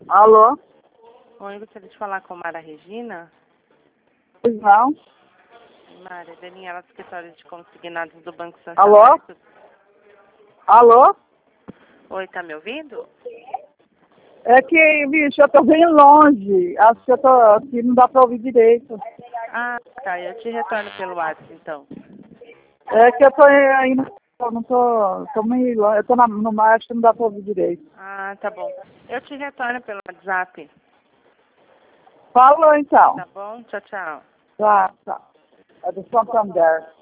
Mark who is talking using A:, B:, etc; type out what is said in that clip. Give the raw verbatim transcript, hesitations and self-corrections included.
A: Alô?
B: Oi, gostaria de falar com Mara Regina.
A: Pois não?
B: Mara, Daniela, escritório de consignados do Banco Santander.
A: Alô? Alô?
B: Oi, tá me ouvindo?
A: É que, bicho, eu tô bem longe. Acho que eu tô aqui, não dá pra ouvir direito.
B: Ah, tá, eu te retorno pelo WhatsApp, então.
A: É que eu tô ainda, eu não tô, tô meio longe. Eu tô na, no mar, acho que não dá pra ouvir direito.
B: Ah, tá bom. Eu te retorno pelo WhatsApp.
A: Falou então.
B: Tá bom? Tchau, tchau.
A: Tá, tá. É do Santander.